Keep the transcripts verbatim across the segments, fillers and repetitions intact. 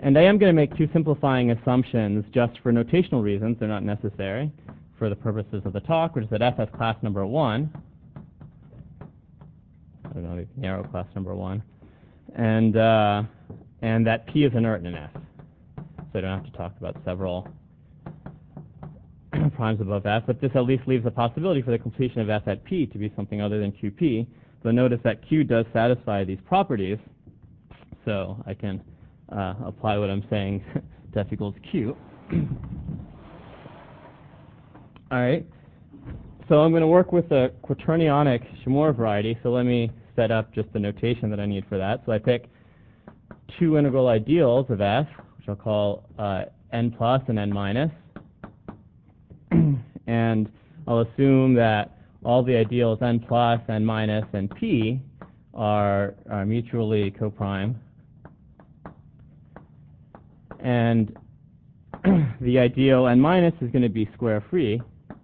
and I am going to make two simplifying assumptions just for notational reasons. They're not necessary for the purposes of the talk, which is that F has class number one. I don't know, narrow class number one. And, uh, and that P is inert in F. So I don't have to talk about several primes above F, but this at least leaves a possibility for the completion of F at P to be something other than Q P. So notice that Q does satisfy these properties, so I can uh, apply what I'm saying to F equals Q. All right, so I'm going to work with the quaternionic Shimura variety, so let me set up just the notation that I need for that. So I pick two integral ideals of F, which I'll call uh, n plus and n minus. And I'll assume that all the ideals n plus, n minus, and p are, are mutually coprime. And the ideal n minus is going to be square free.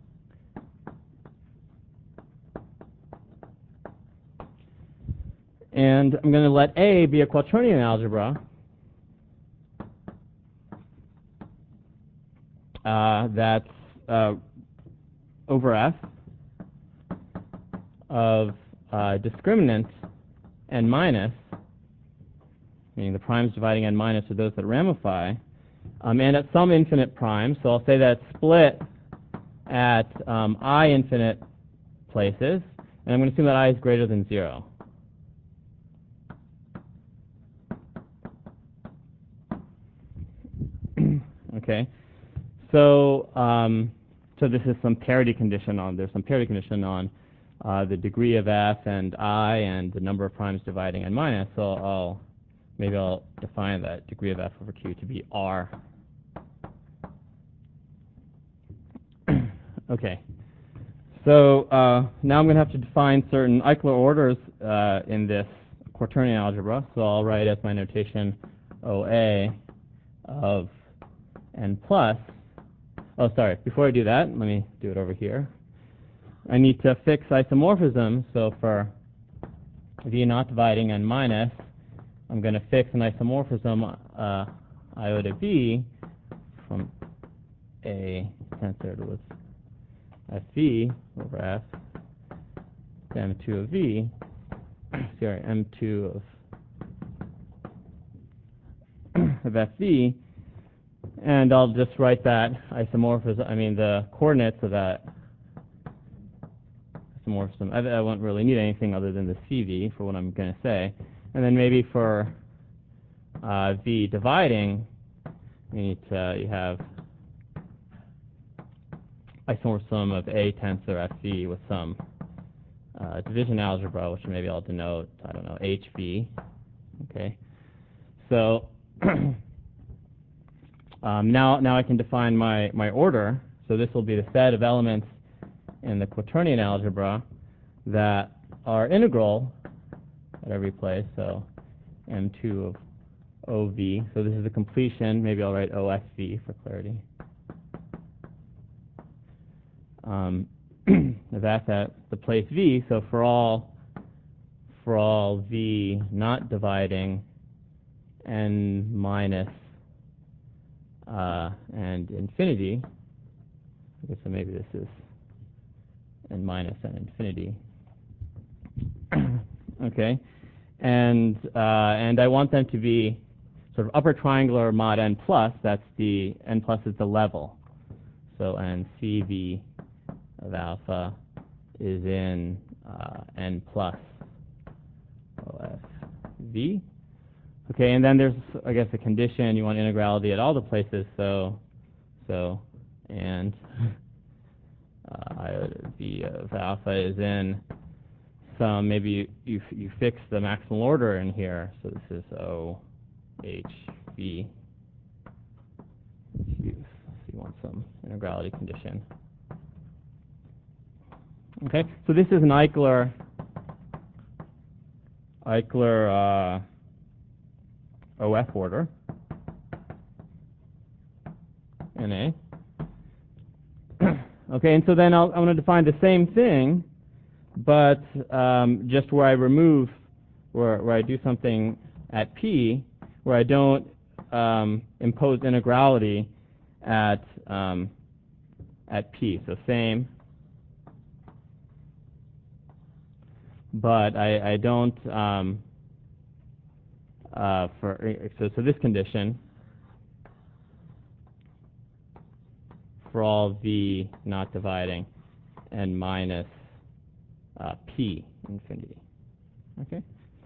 And I'm going to let A be a quaternion algebra uh, that's uh, over F of uh, discriminant n minus, meaning the primes dividing n minus are those that ramify, um, and at some infinite prime. So I'll say that split at um, I infinite places, and I'm going to assume that I is greater than zero. Okay, so um, so this is some parity condition on. There's some parity condition on uh, the degree of F and I and the number of primes dividing n minus. So I'll maybe I'll define that degree of F over Q to be R. Okay, so uh, now I'm going to have to define certain Eichler orders uh, in this quaternion algebra. So I'll write as my notation O A of n plus. Oh, sorry. Before I do that, let me do it over here. I need to fix isomorphism. So for V not dividing n minus, I'm going to fix an isomorphism uh, iota V from a tensor with F V over F to M two of V. Sorry, M two of, of F V. And I'll just write that isomorphism, I mean the coordinates of that isomorphism. I, I won't really need anything other than the C V for what I'm going to say. And then maybe for uh, V dividing, you need to, you have isomorphism of A tensor F V with some uh, division algebra, which maybe I'll denote, I don't know, H V. Okay. So Um, now, now I can define my, my order. So this will be the set of elements in the quaternion algebra that are integral at every place. So M two of O V. So this is the completion. Maybe I'll write O S V for clarity. Um, that's at the place V. So for all for all V not dividing n minus Uh, and infinity, okay, so maybe this is n minus and infinity. Okay, and uh, and I want them to be sort of upper triangular mod n plus. That's the n plus is the level. So and C V of alpha is in uh, n plus O F V. Okay, and then there's, I guess, a condition. You want integrality at all the places, so, so, and uh, iota V of alpha is in some, maybe you, you, you fix the maximal order in here, so this is O, H, V. You, you want some integrality condition. Okay, so this is an Eichler, Eichler, uh, O F order, N A. Okay, and so then I'll, I'm going to define the same thing, but um, just where I remove, where, where I do something at P, where I don't um, impose integrality at um, at p. So same, but I, I don't um, uh, for so so this condition for all v not dividing n minus uh, p infinity. Okay.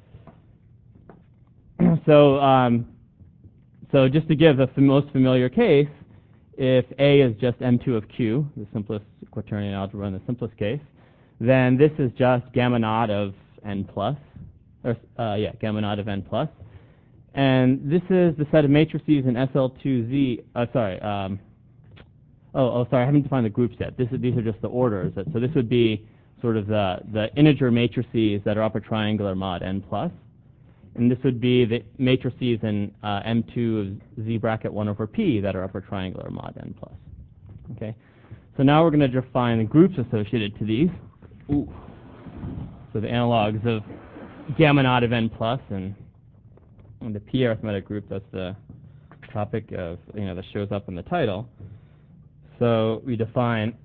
So um, so just to give the f most familiar case, if A is just M two of Q, the simplest quaternion algebra in the simplest case, then this is just gamma naught of n plus, or uh, yeah, gamma naught of n plus, and this is the set of matrices in S L two Z. Uh, sorry, um, oh, oh, sorry, I haven't defined the groups yet. This is, these are just the orders. So this would be sort of the the integer matrices that are upper triangular mod n plus. And this would be the matrices in uh, M two of Z bracket one over P that are upper triangular mod n plus. Okay, so now we're going to define the groups associated to these. Ooh. So the analogs of gamma naught of n plus and, and the P arithmetic group, that's the topic of, you know, that shows up in the title. So we define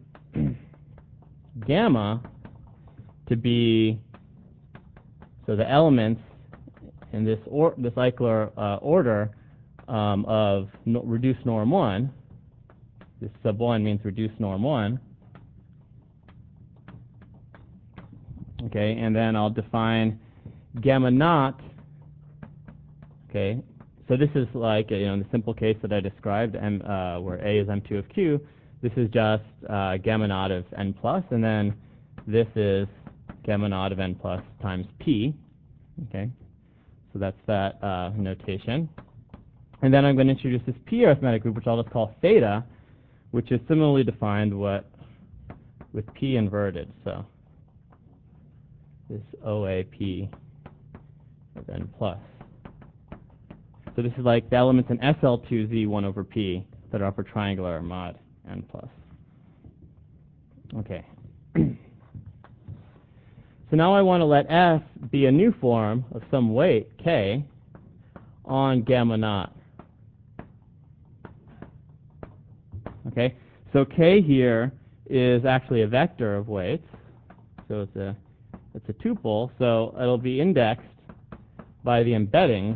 gamma to be, so the elements in this or this Eichler uh, order um, of no, reduced norm one, this sub one means reduced norm one. Okay, and then I'll define gamma naught. Okay, so this is like, you know, in the simple case that I described, M, uh, where A is M two of Q. This is just uh, gamma naught of n plus, and then this is gamma naught of n plus times P. Okay. So that's that uh, notation. And then I'm going to introduce this P arithmetic group, which I'll just call theta, which is similarly defined what with P inverted. So this O A P of n plus. So this is like the elements in S L two Z one over P that are upper triangular mod n plus. Okay. So now I want to let F be a new form of some weight, K, on gamma naught. Okay, so K here is actually a vector of weights, so it's a it's a tuple, so it'll be indexed by the embeddings.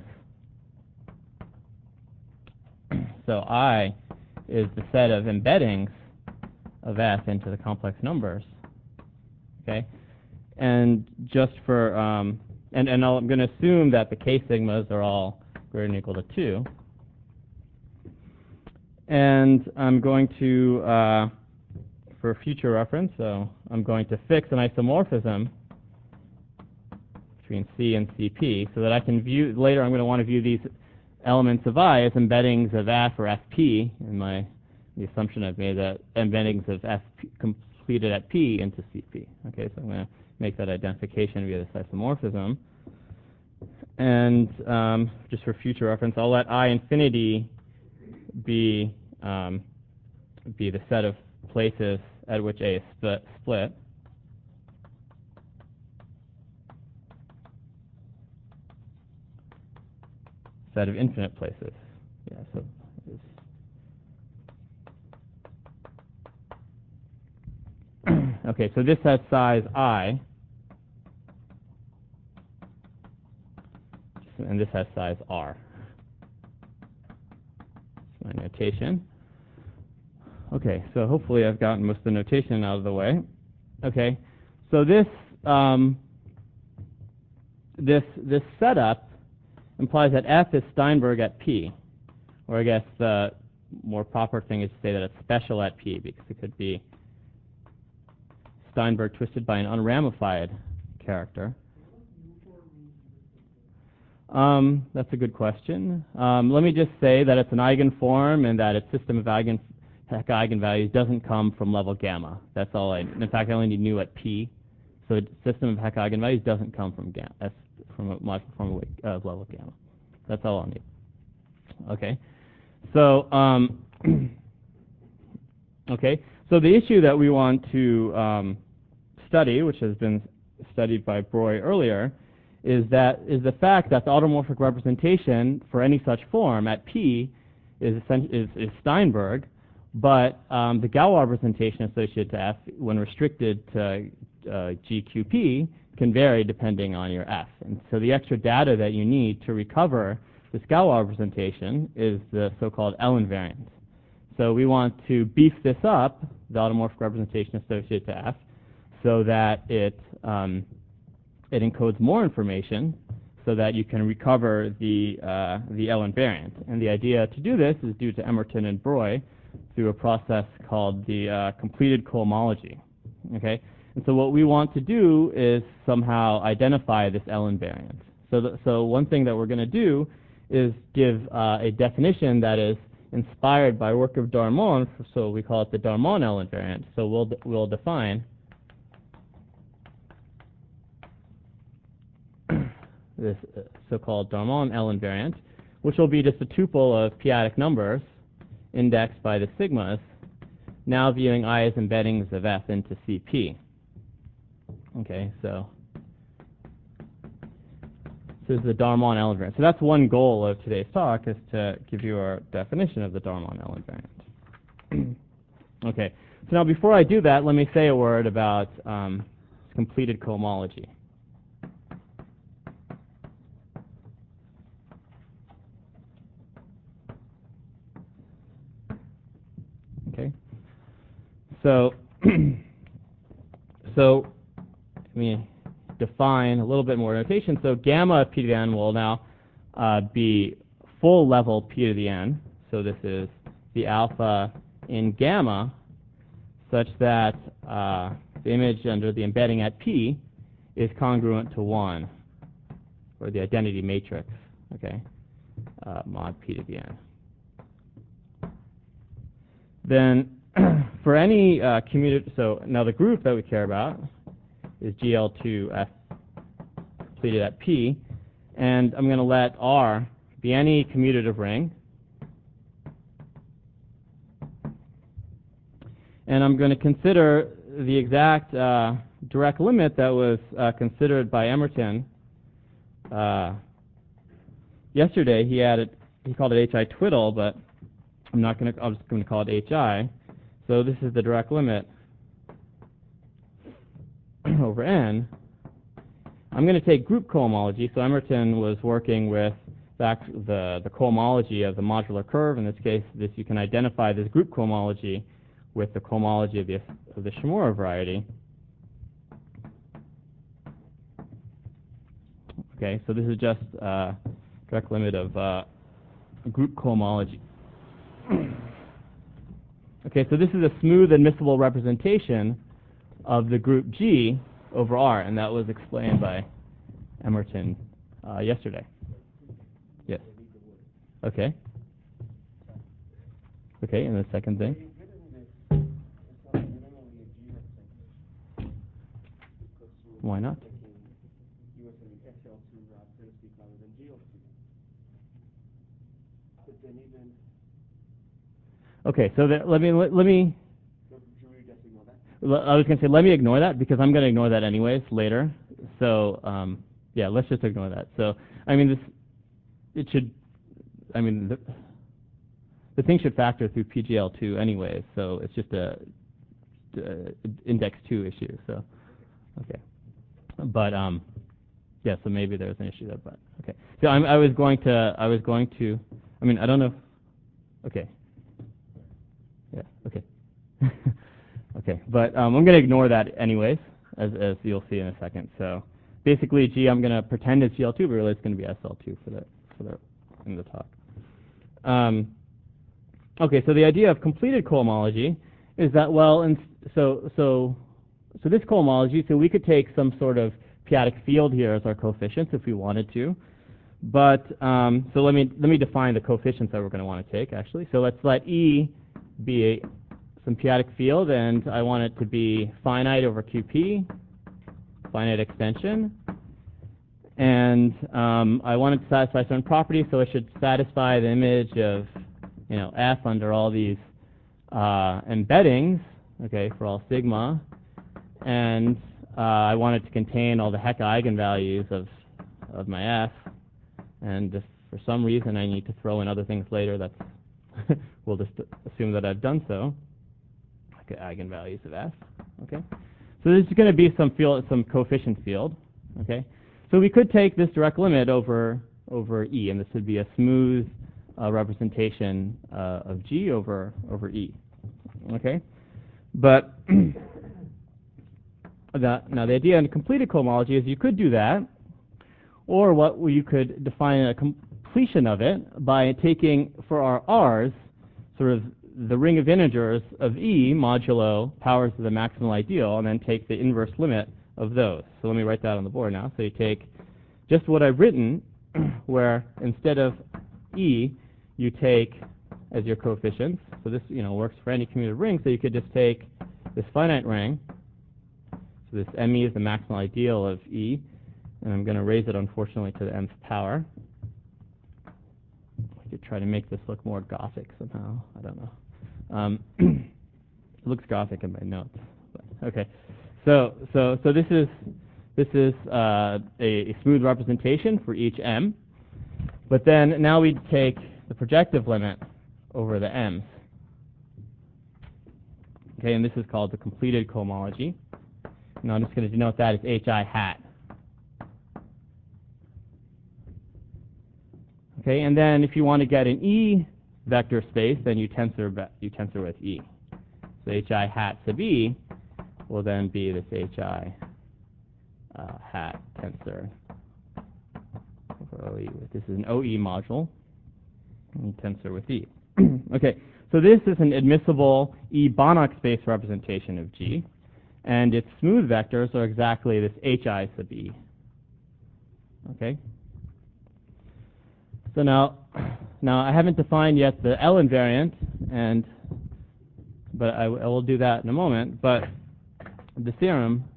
So I is the set of embeddings of F into the complex numbers. Okay, and just for um, and and I'll, I'm going to assume that the K sigmas are all greater than or equal to two. And I'm going to, uh, for future reference, so I'm going to fix an isomorphism between C and C P so that I can view, later I'm going to want to view these elements of I as embeddings of F or F P, in my, the assumption I've made that embeddings of F P completed at P into C P. Okay, so I'm going to make that identification via this isomorphism. And um, just for future reference, I'll let I infinity be um, be the set of places at which A is sp split. Set of infinite places. Yeah. So. Okay. So this has size I, and this has size R. That's my notation. Okay, so hopefully I've gotten most of the notation out of the way. Okay, so this um, this this setup implies that F is Steinberg at P, or I guess the more proper thing is to say that it's special at P, because it could be Steinberg twisted by an unramified character. Um, that's a good question. Um, let me just say that it's an eigenform and that its system of eigen Heck eigenvalues doesn't come from level gamma. That's all I. In fact, I only knew at P, so the system of Heck eigenvalues doesn't come from gamma. That's from a modular form of uh, level gamma. That's all I'll need. Okay. So um, okay. So the issue that we want to um, study, which has been studied by Breuil earlier, is that is the fact that the automorphic representation for any such form at P is, is, is Steinberg, but um, the Galois representation associated to F, when restricted to uh, G Q P, can vary depending on your F. And so the extra data that you need to recover this Galois representation is the so-called L invariant. So we want to beef this up, the automorphic representation associated to F, so that it um, it encodes more information so that you can recover the uh, the L invariant. And the idea to do this is due to Emerton and Breuil through a process called the uh, completed cohomology. Okay, and so what we want to do is somehow identify this L invariant. So, th so one thing that we're going to do is give uh, a definition that is inspired by work of Darmon, so we call it the Darmon L invariant. So we'll de we'll define this uh, so-called Darmon L invariant, which will be just a tuple of p-adic numbers indexed by the sigmas, now viewing I as embeddings of F into C P. Okay, so this is the Darmon L invariant. So that's one goal of today's talk, is to give you our definition of the Darmon L invariant. Okay, so now before I do that, let me say a word about um, completed cohomology. Okay, so so let me define a little bit more notation. So gamma of p to the n will now uh, be full level p to the n. So this is the alpha in gamma, such that uh, the image under the embedding at p is congruent to one, or the identity matrix. Okay, uh, mod p to the n. Then for any uh, commutative, so now the group that we care about is G L two F completed at P, and I'm going to let R be any commutative ring, and I'm going to consider the exact uh, direct limit that was uh, considered by Emerton uh, yesterday. He had it, he called it H I twiddle, but I'm not going to. I'm just going to call it H I. So this is the direct limit over n. I'm going to take group cohomology. So Emerton was working with back the the cohomology of the modular curve. In this case, this you can identify this group cohomology with the cohomology of the of the Shimura variety. Okay, so this is just uh, direct limit of uh, group cohomology. Okay, so this is a smooth admissible representation of the group G over R, and that was explained by Emerton uh, yesterday. Yes. Okay. Okay, and the second thing? Why not? Okay, so there, let me let, let me. I was going to say let me ignore that because I'm going to ignore that anyways later. So um, yeah, let's just ignore that. So I mean this, it should. I mean the, the thing should factor through P G L two anyways. So it's just a, a index two issue. So okay, but um, yeah. So maybe there's an issue there, but okay. So I'm, I was going to. I was going to. I mean I don't know. Okay. Yeah, okay. Okay, but um, I'm going to ignore that anyways, as, as you'll see in a second. So basically, G, I'm going to pretend it's G L two, but really it's going to be S L two for the, for the, in the talk. Um, okay, so the idea of completed cohomology is that, well, and so, so, so this cohomology, so we could take some sort of p-adic field here as our coefficients if we wanted to. But, um, so let me, let me define the coefficients that we're going to want to take, actually. So let's let E be a, some p-adic field, and I want it to be finite over Q P, finite extension. And um, I want it to satisfy certain properties, so it should satisfy the image of, you know, F under all these uh, embeddings, okay, for all sigma. And uh, I want it to contain all the Hecke eigenvalues of of my F, and if for some reason I need to throw in other things later, that's we'll just assume that I've done so. Okay, eigenvalues of F. Okay, so there's going to be some field, some coefficient field. Okay, so we could take this direct limit over over E, and this would be a smooth uh, representation uh, of G over over E. Okay, but that, now the idea in completed cohomology is you could do that, or what you could define a completion of it by taking for our R's sort of the ring of integers of E modulo powers of the maximal ideal, and then take the inverse limit of those. So let me write that on the board now. So you take just what I've written, where instead of E, you take as your coefficients. So this, you know, works for any commutative ring. So you could just take this finite ring. So this M E is the maximal ideal of E, and I'm going to raise it, unfortunately, to the nth power. I could try to make this look more Gothic somehow. I don't know. Um, it looks Gothic in my notes. But okay, so so so this is this is uh, a, a smooth representation for each m. But then now we take the projective limit over the m's. Okay, and this is called the completed cohomology. Now I'm just going to denote that as hi hat. Okay, and then if you want to get an E vector space, then you tensor you tensor with E. So hi hat sub E will then be this hi uh, hat tensor over O E. This is an O E module, and you tensor with E. Okay, so this is an admissible E Banach space representation of G, and its smooth vectors are exactly this hi sub E. Okay. So now, now I haven't defined yet the L invariant, and but I, w I will do that in a moment. But the theorem.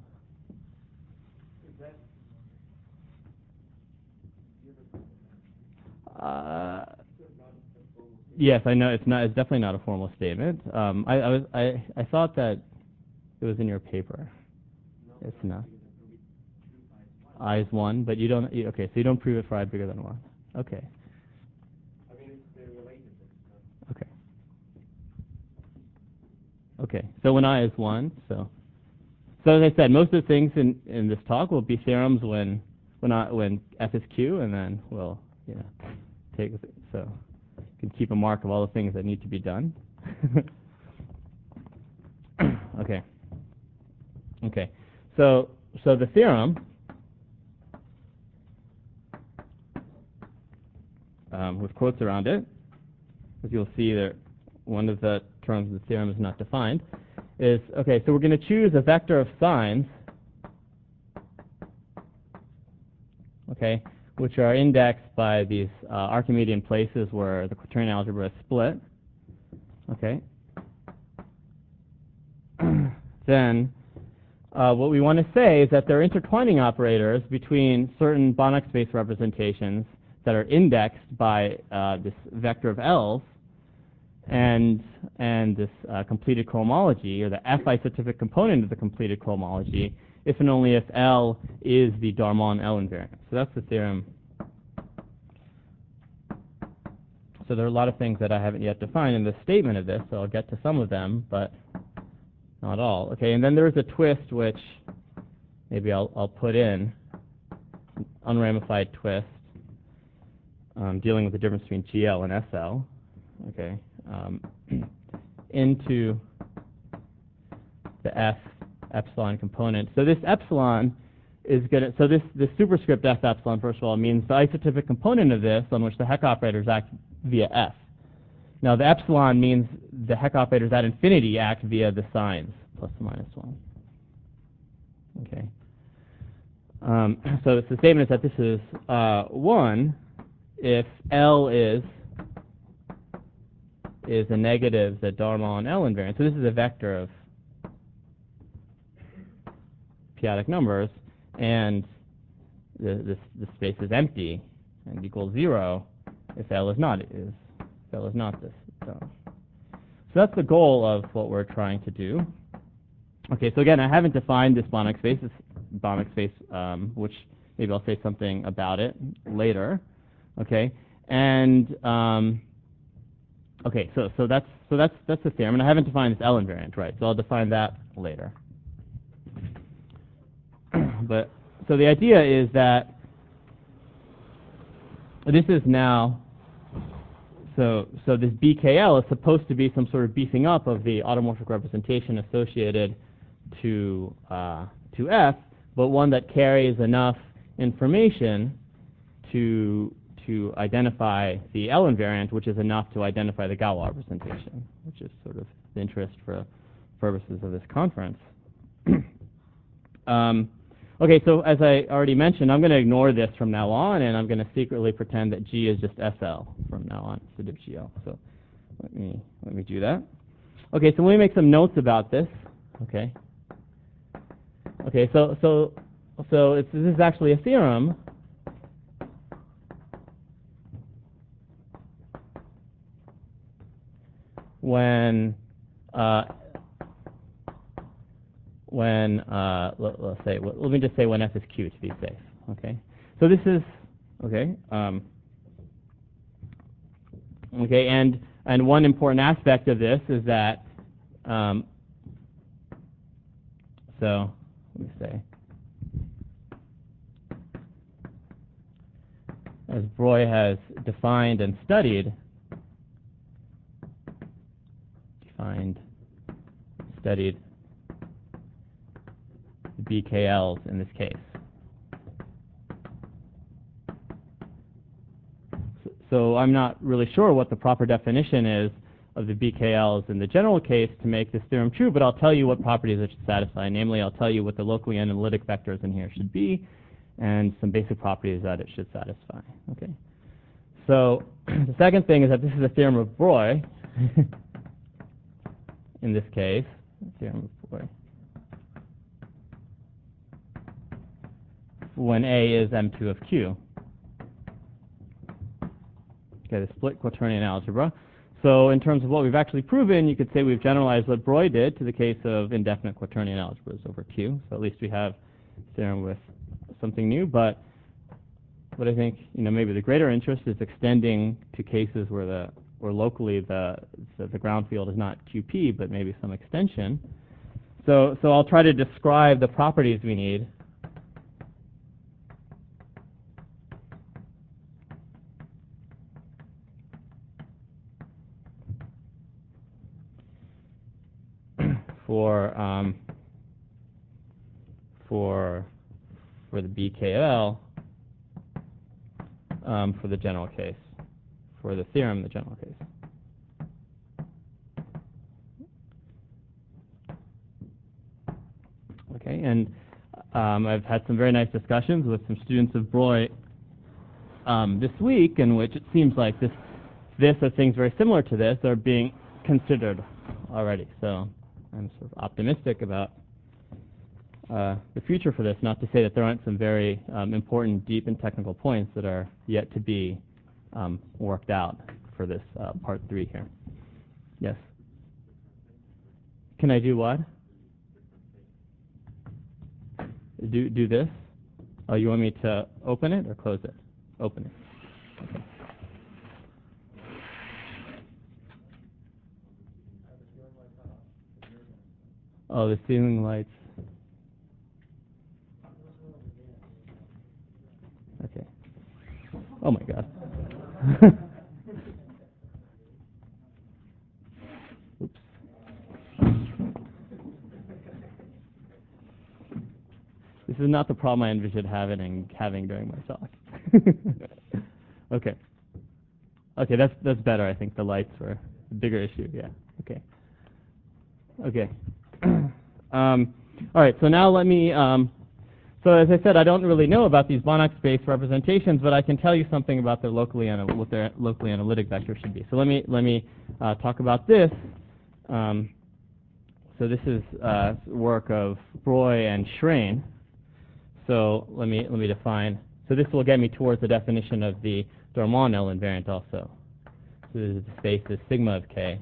Uh, yes, I know it's not. It's definitely not a formal statement. Um, I, I was. I, I thought that it was in your paper. It's not. I is one, but you don't. Okay, so you don't prove it for I bigger than one. Okay. Okay. Okay. So when I is one, so so as I said, most of the things in, in this talk will be theorems when when I, when F is Q, and then we'll you know take so you can keep a mark of all the things that need to be done. Okay. Okay. So so the theorem um, with quotes around it, as you'll see that one of the terms of the theorem is not defined, is, okay, so we're going to choose a vector of signs, okay, which are indexed by these uh, Archimedean places where the quaternion algebra is split, okay. Then uh, what we want to say is that there are intertwining operators between certain Banach space representations that are indexed by uh, this vector of L's, and and this uh, completed cohomology, or the F isotypic component of the completed cohomology, if and only if L is the Darmon L invariant. So that's the theorem. So there are a lot of things that I haven't yet defined in the statement of this, so I'll get to some of them, but not all. Okay, and then there's a twist which maybe I'll, I'll put in, an unramified twist, um, dealing with the difference between G L and S L. Okay. Um, into the F epsilon component. So this epsilon is going to, so this, this superscript F epsilon, first of all, means the isotypic component of this on which the Heck operators act via F. Now the epsilon means the Heck operators at infinity act via the signs, plus or minus one. Okay. Um, so the statement is that this is uh, one if L is is a negative the Darmon L invariant. So this is a vector of p-adic numbers, and the, this, this space is empty and equals zero if L is not is if L is not this. So, so that's the goal of what we're trying to do. Okay, so again, I haven't defined this Banach space, this Banach space, um, which maybe I'll say something about it later. Okay, and um, okay, so so that's so that's that's the theorem, and I haven't defined this L invariant, right? So I'll define that later. But so the idea is that this is now so so this B K L is supposed to be some sort of beefing up of the automorphic representation associated to uh, to F, but one that carries enough information to to identify the L invariant, which is enough to identify the Galois representation, which is sort of the interest for purposes of this conference. um, okay, so as I already mentioned, I'm going to ignore this from now on, and I'm going to secretly pretend that G is just S L from now on instead of G L. So let me let me do that. Okay, so let me make some notes about this. Okay. Okay, so so so it's, this is actually a theorem. When uh, when uh, let, let's say let, let me just say when F is Q to be safe. Okay, so this is okay. Um, okay, and and one important aspect of this is that um, so let me say as Breuil has defined and studied. Defined, studied the B K Ls in this case. So, so I'm not really sure what the proper definition is of the B K Ls in the general case to make this theorem true, but I'll tell you what properties it should satisfy. Namely, I'll tell you what the locally analytic vectors in here should be and some basic properties that it should satisfy. Okay. So the second thing is that this is a theorem of Breuil. In this case, theorem of Breuil. When A is M two of Q. Okay, the split quaternion algebra. So in terms of what we've actually proven, you could say we've generalized what Breuil did to the case of indefinite quaternion algebras over Q. So at least we have a theorem with something new. But what I think, you know, maybe the greater interest is extending to cases where the where locally the the, the ground field is not Q P, but maybe some extension. So so I'll try to describe the properties we need. For um, for for the B K L um, for the general case, for the theorem, the general case. Okay, and um, I've had some very nice discussions with some students of Breuil um, this week, in which it seems like this, this or things very similar to this are being considered already. So I'm sort of optimistic about uh, the future for this. Not to say that there aren't some very um, important, deep, and technical points that are yet to be um, worked out for this uh, part three here. Yes. Can I do what? Do do this? Oh, you want me to open it or close it? Open it. Okay. Oh, the ceiling lights. Okay. Oh my God. Oops. This is not the problem I envisioned having having during my talk. Okay. Okay, that's that's better. I think the lights were a bigger issue. Yeah. Okay. Okay. um, all right. So now let me. Um, so as I said, I don't really know about these Banach space representations, but I can tell you something about their locally ana- what their locally analytic vector should be. So let me let me uh, talk about this. Um, so this is uh, work of Breuil and Schrein. So let me let me define. So this will get me towards the definition of the Dormant L invariant also. So this is the space is sigma of K.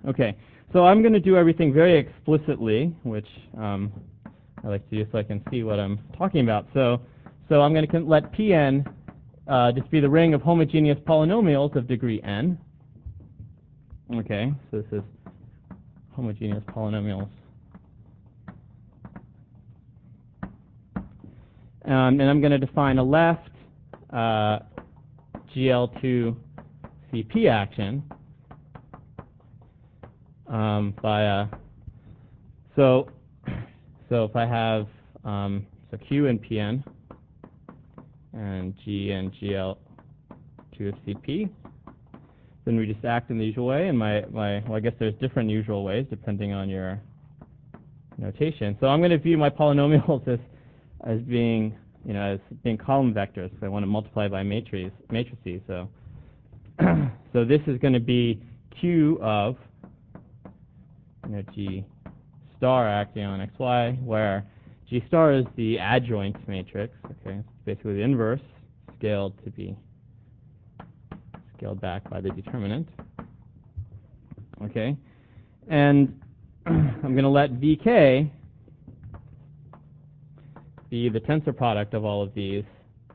Okay, so I'm going to do everything very explicitly, which um, I like to do so I can see what I'm talking about. So, so I'm going to let Pn uh, just be the ring of homogeneous polynomials of degree n. Okay, so this is homogeneous polynomials. Um, and I'm going to define a left uh, G L two C P action um, by a, so so if I have um, so Q and Pn and G and G L two of C P, then we just act in the usual way. And my, my well, I guess there's different usual ways depending on your notation. So I'm going to view my polynomials as as being, you know, as being column vectors. So I want to multiply by matrices. Matrices. So, so this is going to be Q of, you know, G star acting on X Y, where G star is the adjoint matrix. Okay, it's basically the inverse scaled to be scaled back by the determinant. Okay, and I'm going to let V K be the tensor product of all of these,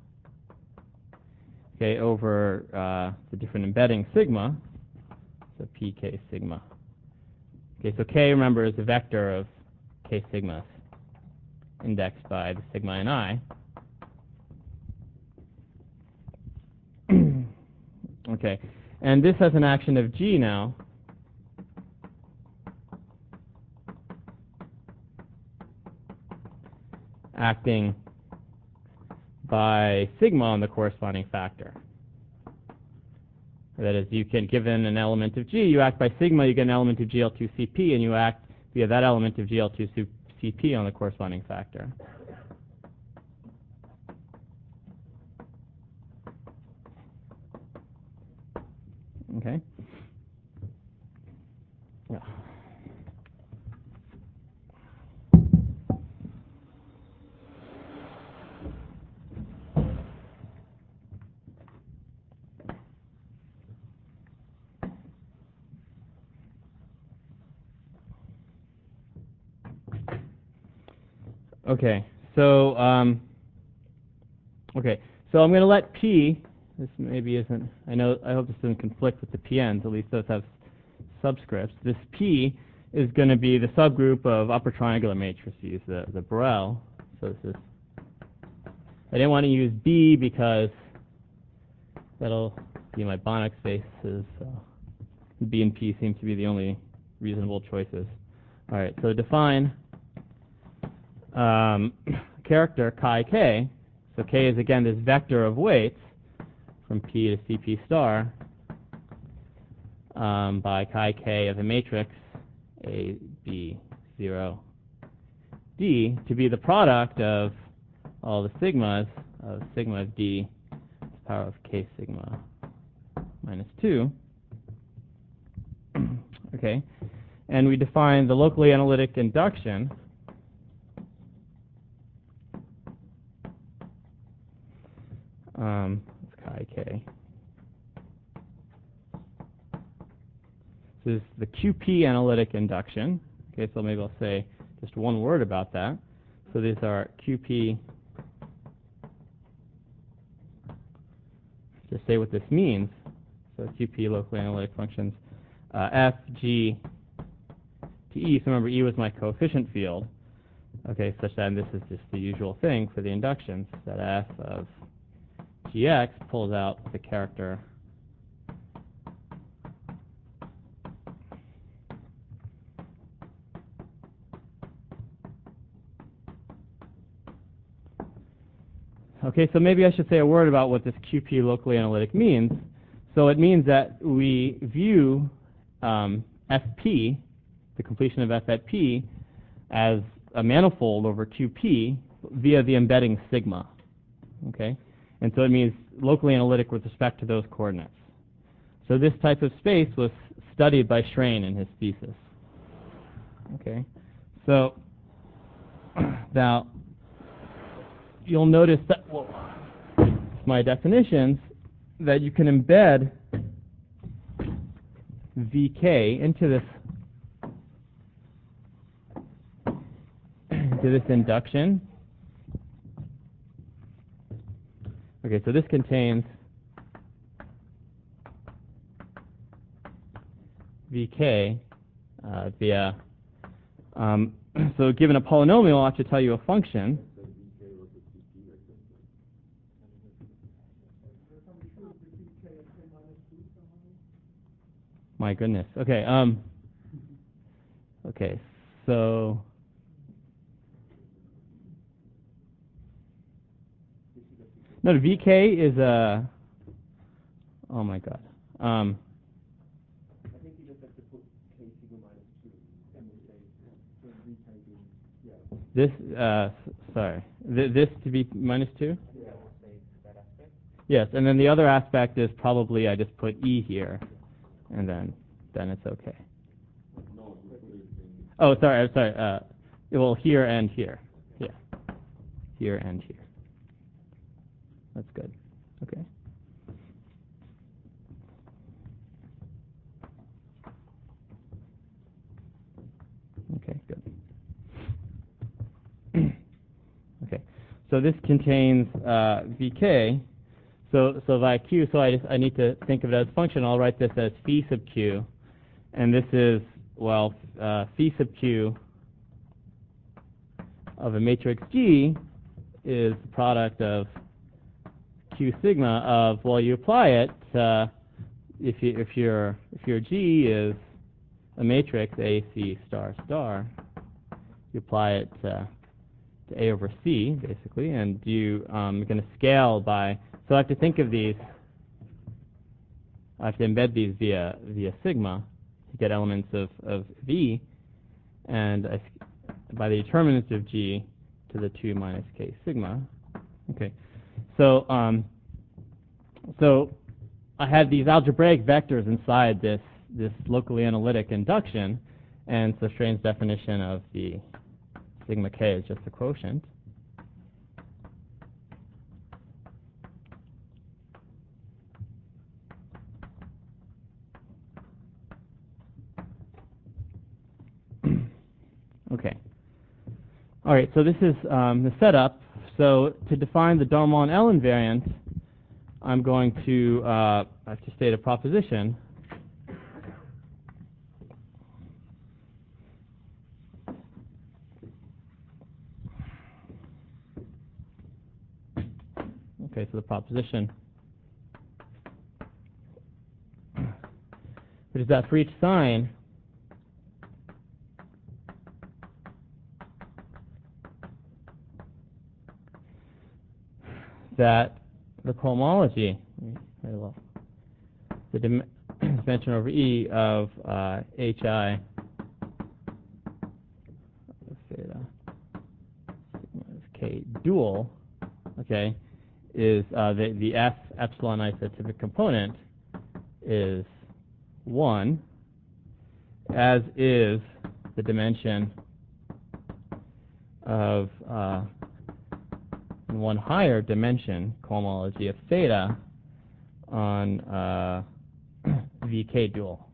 okay, over uh, the different embedding sigma, so P K sigma. Okay, so K, remember, is a vector of K sigmas indexed by the sigma and I. Okay, and this has an action of G now. Acting by sigma on the corresponding factor. That is, you can, given an element of G, you act by sigma, you get an element of G L two C P, and you act via that element of G L two C P on the corresponding factor. Okay? Yeah. Okay, so um, okay, so I'm going to let P. This maybe isn't. I know. I hope this doesn't conflict with the P Ns. At least those have subscripts. This P is going to be the subgroup of upper triangular matrices, the the Borel. So this is. I didn't want to use B because that'll be my Banach spaces. So B and P seem to be the only reasonable choices. All right, so define um, character chi k. So k is again this vector of weights from P to C P star um, by chi k of a matrix A, B, zero, D to be the product of all the sigmas of sigma of D to the power of k sigma minus two. Okay, and we define the locally analytic induction um, chi k. This is the Q P analytic induction. Okay, so maybe I'll say just one word about that. So these are Q P. Just say what this means. So Q P locally analytic functions uh, F, G, to E. So remember, E was my coefficient field. Okay, such that this is just the usual thing for the inductions, that F of G X pulls out the character Okay, so maybe I should say a word about what this Q P locally analytic means. So it means that we view um, F P, the completion of F at P, as a manifold over Q P via the embedding sigma. Okay, and so it means locally analytic with respect to those coordinates. So this type of space was studied by Schrein in his thesis. Okay, so now you'll notice that, whoa, my definitions, that you can embed V K into this to this induction. Okay, so this contains V K uh, via, um, so given a polynomial, I have to tell you a function. My goodness. Okay. Um, okay. So no, the V K is a. Oh my God. Um, I think you just have to put K sigma minus two, and we say so V K being yeah. this. Uh, sorry. Th this to be minus two. Yeah, we'll say that aspect. Yes, and then the other aspect is probably I just put E here, and then then it's okay. No, you put it in. Oh, sorry. I'm sorry. Uh, well, here and here. Yeah. Here and here. That's good. Okay. Okay, good. Okay, so this contains uh, V K. So so by Q, so I just, I need to think of it as a function. I'll write this as phi sub Q, and this is well uh, phi sub Q of a matrix G is the product of Q sigma of, well, you apply it uh, if you if your if your G is a matrix A C star star, you apply it uh, to A over C basically, and you um, you're going to scale by. So I have to think of these. I have to embed these via via sigma to get elements of of V, and I, by the determinant of G to the two minus K sigma. Okay, so um, so I had these algebraic vectors inside this this locally analytic induction, and so Strain's definition of the sigma K is just a quotient. Okay. All right, so this is um, the setup. So to define the Darmon-L invariant, I'm going to uh, I have to state a proposition. Okay, so the proposition, which is that for each sign, that the cohomology, very well, the dim dimension over E of uh, Hi theta minus K dual, okay, is uh, the the S epsilon isotypic component is one, as is the dimension of uh, one higher dimension cohomology of theta on uh, V K dual.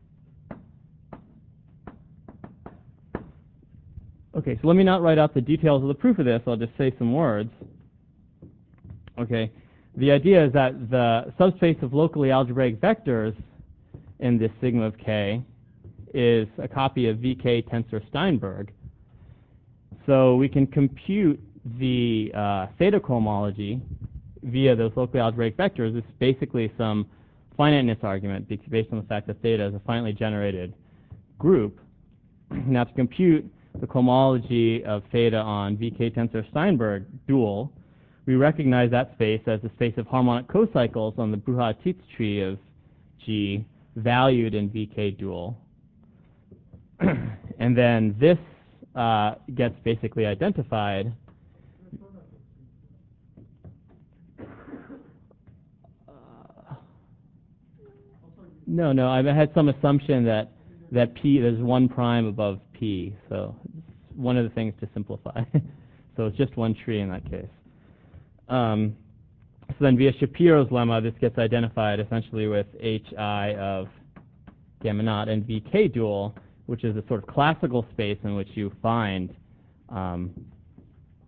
Okay, so let me not write out the details of the proof of this. I'll just say some words. Okay, the idea is that the subspace of locally algebraic vectors in this sigma of K is a copy of V K tensor Steinberg. So we can compute the uh, theta cohomology via those locally algebraic vectors. It's basically some finiteness argument based on the fact that theta is a finitely generated group. Now, to compute the cohomology of theta on V K tensor Steinberg dual, we recognize that space as the space of harmonic cocycles on the Buhat-Tietz tree of G valued in V K dual. And then this uh, gets basically identified. Uh, no, no, I had some assumption that that P, there's one prime above P, so it's one of the things to simplify. So it's just one tree in that case. Um, so then via Shapiro's lemma, this gets identified essentially with Hi of gamma naught and V K dual, which is a sort of classical space in which you find um,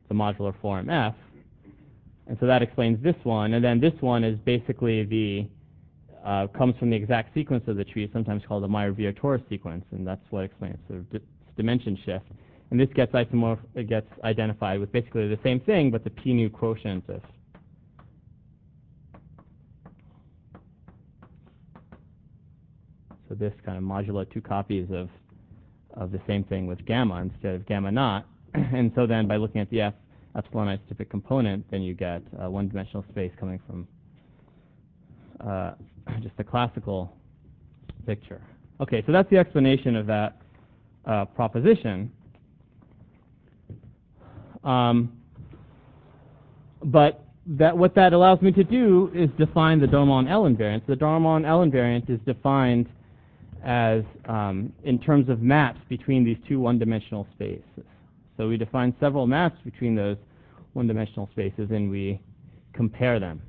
the modular form F. And so that explains this one. And then this one is basically the, uh, comes from the exact sequence of the tree, sometimes called the Meyer-Vietoris sequence, and that's what explains sort of dimension shift. And this gets isomorph, it gets identified with basically the same thing, but the p nu quotient of so this kind of modulo two copies of of the same thing with gamma instead of gamma naught. And so then by looking at the F epsilon isotypic component, then you get uh, one-dimensional space coming from uh, just a classical picture. Okay, so that's the explanation of that uh, proposition. Um, but that what that allows me to do is define the Darmon-L invariant. The Darmon-L invariant is defined as um, in terms of maps between these two one-dimensional spaces. So we define several maps between those one-dimensional spaces, and we compare them.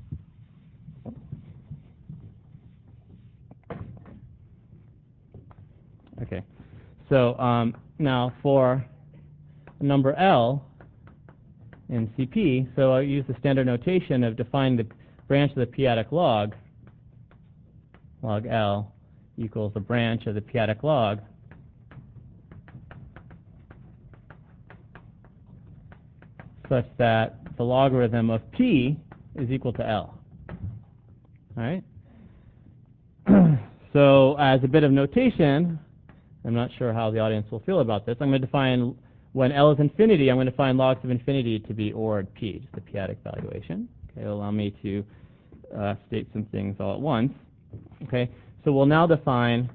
Okay. So um, now for number L in C P, so I use the standard notation of defining the branch of the p-adic log, log L equals the branch of the p-adic log such that the logarithm of p is equal to L. All right? So as a bit of notation, I'm not sure how the audience will feel about this. I'm going to define, when L is infinity, I'm going to define logs of infinity to be O R D P, just the p-adic valuation. Okay, it'll allow me to uh, state some things all at once. Okay, so we'll now define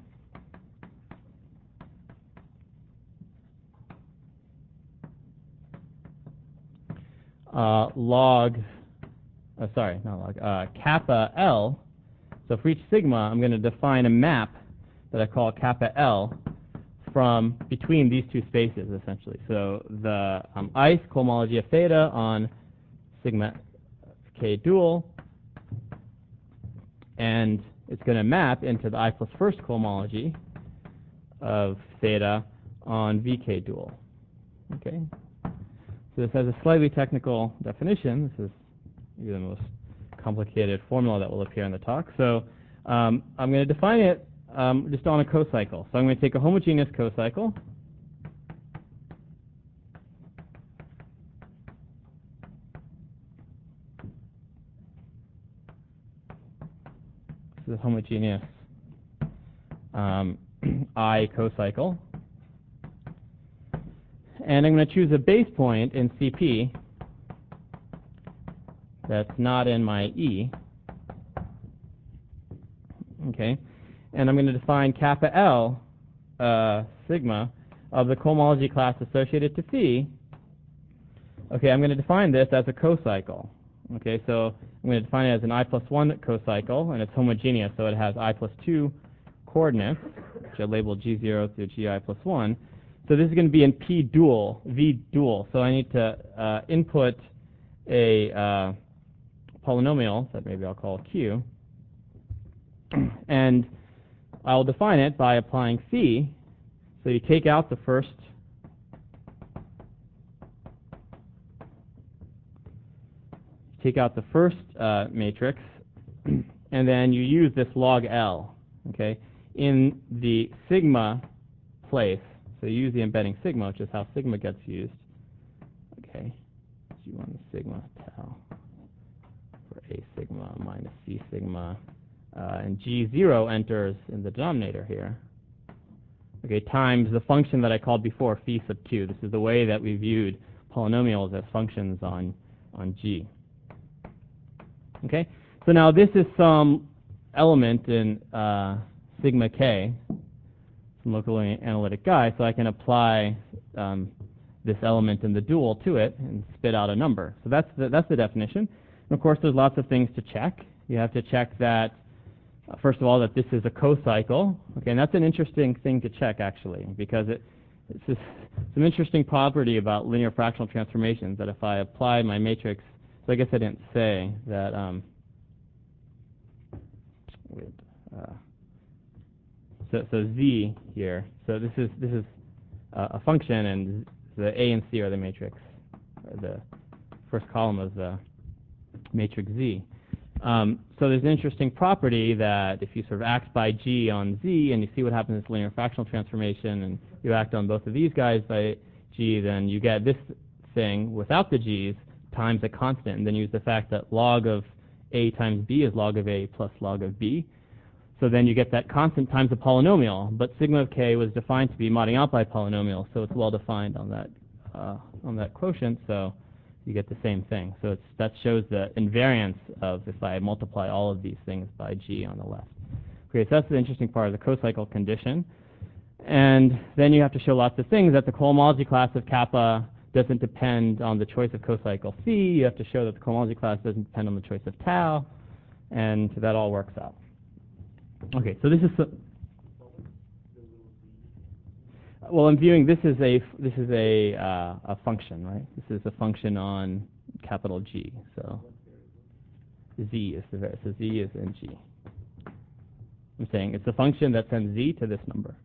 uh, log, uh, sorry, not log, uh, kappa L. So for each sigma, I'm going to define a map that I call kappa L from between these two spaces, essentially. So the um, ice cohomology of theta on sigma k dual, and it's going to map into the I plus first cohomology of theta on vk dual. Okay. So this has a slightly technical definition. This is maybe the most complicated formula that will appear in the talk. So um, I'm going to define it um, just on a cocycle. So I'm going to take a homogeneous cocycle. This is a homogeneous um, I cocycle. And I'm going to choose a base point in C P that's not in my E. Okay. And I'm going to define kappa L uh, sigma of the cohomology class associated to phi. Okay, I'm going to define this as a cocycle. Okay, so I'm going to define it as an I plus one cocycle, and it's homogeneous, so it has I plus two coordinates, which I labeled G zero through G I plus one. So this is going to be in P dual, V dual. So I need to uh, input a uh, polynomial that maybe I'll call Q, and I'll define it by applying phi. So you take out the first take out the first uh, matrix, and then you use this log L, okay, in the sigma place. So you use the embedding sigma, which is how sigma gets used. Okay, G one sigma tau for A sigma minus C sigma. Uh, and G zero enters in the denominator here. Okay, times the function that I called before, phi sub q. This is the way that we viewed polynomials as functions on, on G. Okay, so now this is some element in uh, sigma k, some locally analytic guy, so I can apply um, this element in the dual to it and spit out a number. So that's the, that's the definition. And of course, there's lots of things to check. You have to check that, uh, first of all, that this is a cocycle. Okay, and that's an interesting thing to check, actually, because it, it's just some interesting property about linear fractional transformations, that if I apply my matrix, so I guess I didn't say that, um, wait, uh, so, so Z here, so this is, this is uh, a function, and the A and C are the matrix or the first column of the matrix Z. Um, so there's an interesting property that if you sort of act by G on Z and you see what happens in this linear fractional transformation and you act on both of these guys by G, then you get this thing without the G's times a constant, and then use the fact that log of A times B is log of A plus log of B. So then you get that constant times a polynomial, but sigma of K was defined to be modding out by polynomial, so it's well defined on that uh, on that quotient, so you get the same thing. So it's, that shows the invariance of if I multiply all of these things by G on the left. Okay, so that's the interesting part of the cocycle condition. And then you have to show lots of things, that the cohomology class of kappa doesn't depend on the choice of cocycle phi. You have to show that the cohomology class doesn't depend on the choice of tau, and that all works out. Okay, so this is so well, I'm viewing this is a this is a uh, a function, right? This is a function on capital G. So Z is the so Z is in G. I'm saying it's a function that sends Z to this number.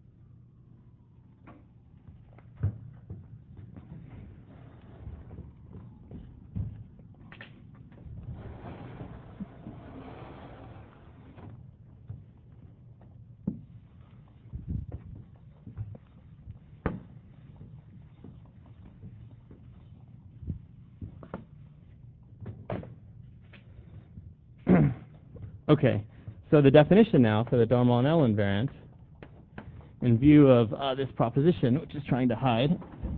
Okay, so the definition now for the Darmon-L invariant, in view of uh, this proposition, which is trying to hide,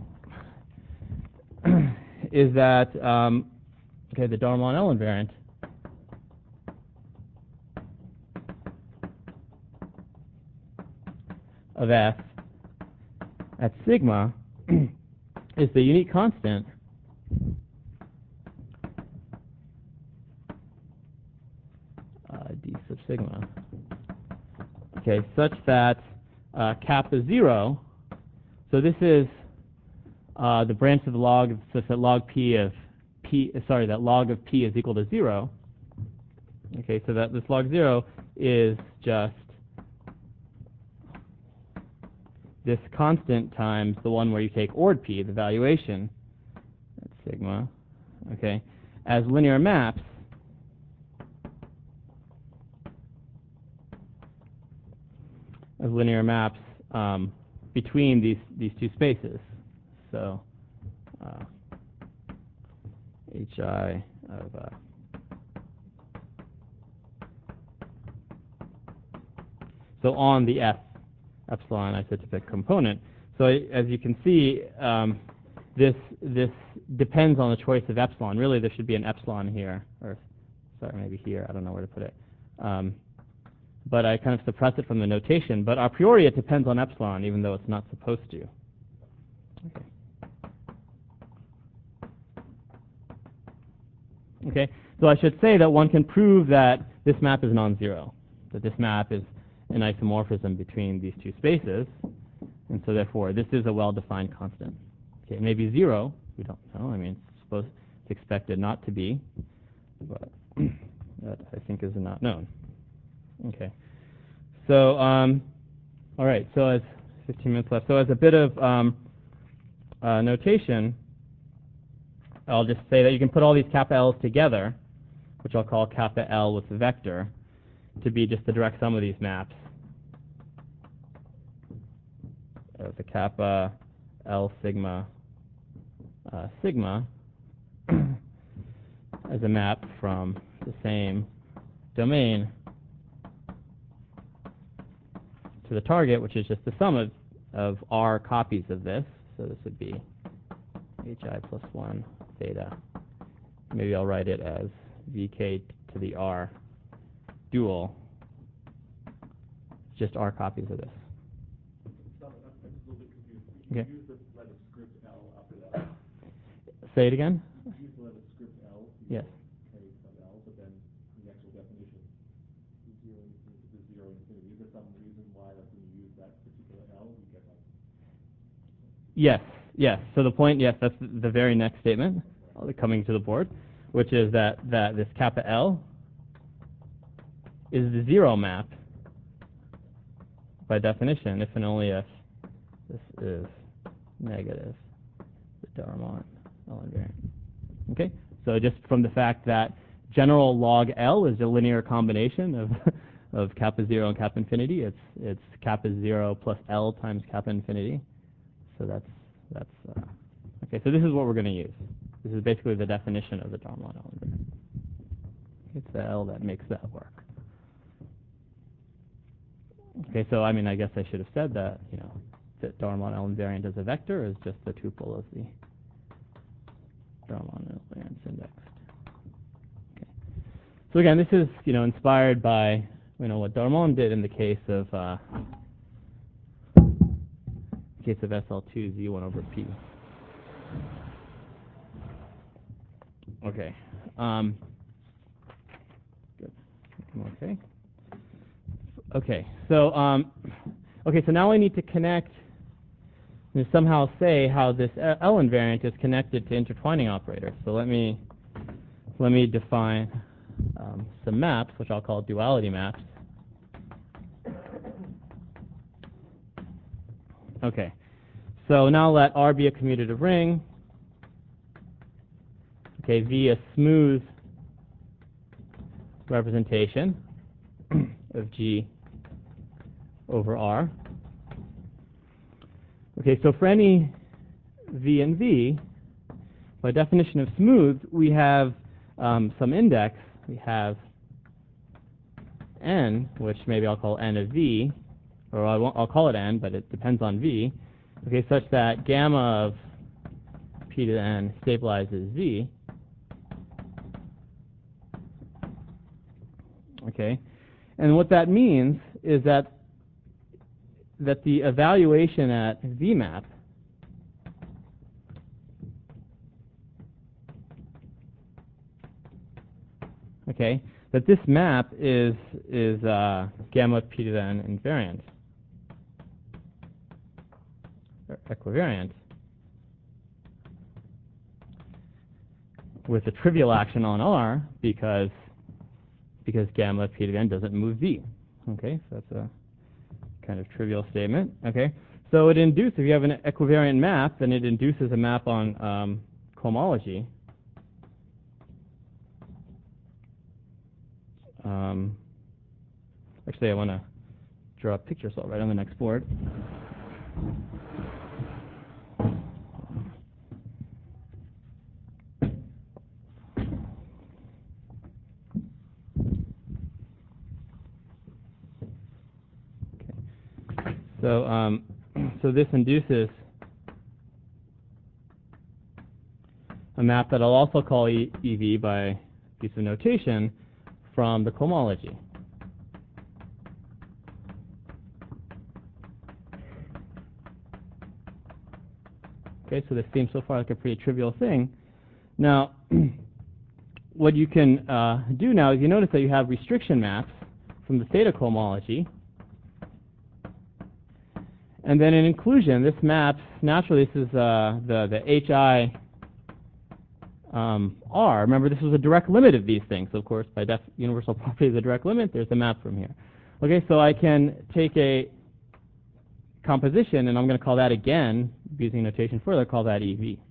is that um, okay, the Darmon-L invariant of F at sigma is the unique constant uh, d sub sigma. Okay, such that uh, kappa zero. So this is uh, the branch of the log, such that log p of p. Sorry, that log of p is equal to zero. Okay, so that this log zero is just this constant times the one where you take ord p, the valuation, that's sigma, okay, as linear maps as linear maps um, between these these two spaces. So uh, hi of uh, so on the F epsilon isotypic component. So as you can see, um, this this depends on the choice of epsilon. Really, there should be an epsilon here, or sorry, maybe here. I don't know where to put it. Um, but I kind of suppress it from the notation. But a priori, it depends on epsilon, even though it's not supposed to. Okay. Okay. So I should say that one can prove that this map is non-zero, that this map is an isomorphism between these two spaces, and so therefore this is a well-defined constant. Okay, maybe zero, we don't know. I mean, it's supposed, it's expected not to be, but that I think is not known. Okay, so um, all right. So as fifteen minutes left. So as a bit of um, uh, notation, I'll just say that you can put all these kappa L's together, which I'll call kappa L with the vector, to be just the direct sum of these maps. Uh, the kappa L sigma uh, sigma as a map from the same domain to the target, which is just the sum of, of R copies of this. So this would be hi plus one theta. Maybe I'll write it as vk to the R dual, just R copies of this. Okay. Use the letter script L after that. Say it again? Use the letter script L. Yes. K sub L, but then the actual definition is zero, is zero infinity. Is there some reason why, like, when you use that particular L, you get like? Yes. Yes. So the point, yes, that's the very next statement coming to the board, which is that, that this kappa L is the zero map by definition, if and only if this is negative, the Darmon-L invariant. So just from the fact that general log L is a linear combination of of kappa zero and kappa infinity, it's it's kappa zero plus L times kappa infinity. So that's that's uh, okay. So this is what we're going to use. This is basically the definition of the Darmon-Allen variant. It's the L that makes that work. Okay, so I mean, I guess I should have said that, you know, that Darmon-Allen variant as a vector is just the tuple of the Darmon-Allen variance indexed. Okay. So again, this is, you know, inspired by, you know, what Darmon did in the case of uh, in case of S L two Z one over P. Okay. Um, good. Okay. Okay. So um, okay. So now I need to connect and somehow say how this L invariant is connected to intertwining operators. So let me let me define um, some maps, which I'll call duality maps. Okay. So now let R be a commutative ring. Okay, V a smooth representation of G over R. Okay, so for any V and V, by definition of smooth, we have um, some index. We have N, which maybe I'll call N of V, or I won't, I'll call it N, but it depends on V. Okay, such that gamma of P to the N stabilizes V. Okay, and what that means is that that the evaluation at V map okay, that this map is is uh, gamma of P to the N invariant or equivariant with a trivial action on R because because gamma of P to the N doesn't move V. Okay, so that's a kind of trivial statement. Okay, so it induces, if you have an equivariant map, then it induces a map on um, cohomology. Um, actually, I want to draw a picture, so I'll write on the next board. So, um, so this induces a map that I'll also call e EV by piece of notation from the cohomology. Okay, so this seems so far like a pretty trivial thing. Now, what you can uh, do now is you notice that you have restriction maps from the theta cohomology. And then in inclusion, this maps, naturally this is uh, the, the H I um, R. Remember, this was a direct limit of these things. So of course, by def universal property of the direct limit, there's a map from here. Okay, so I can take a composition, and I'm going to call that again, using notation further, call that E V.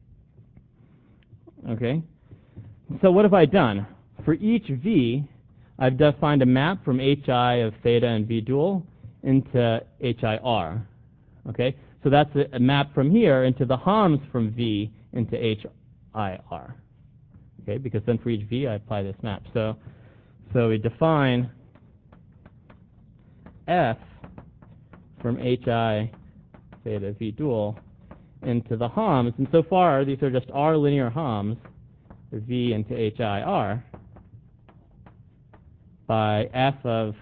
Okay, so what have I done? For each V, I've defined a map from H I of theta and V dual into H I R. Okay, so that's a, a map from here into the harms from V into H I R. Okay, because then for each V I apply this map. So, so we define F from H I theta V dual into the harms, and so far these are just R linear harms, V into H I R, by F of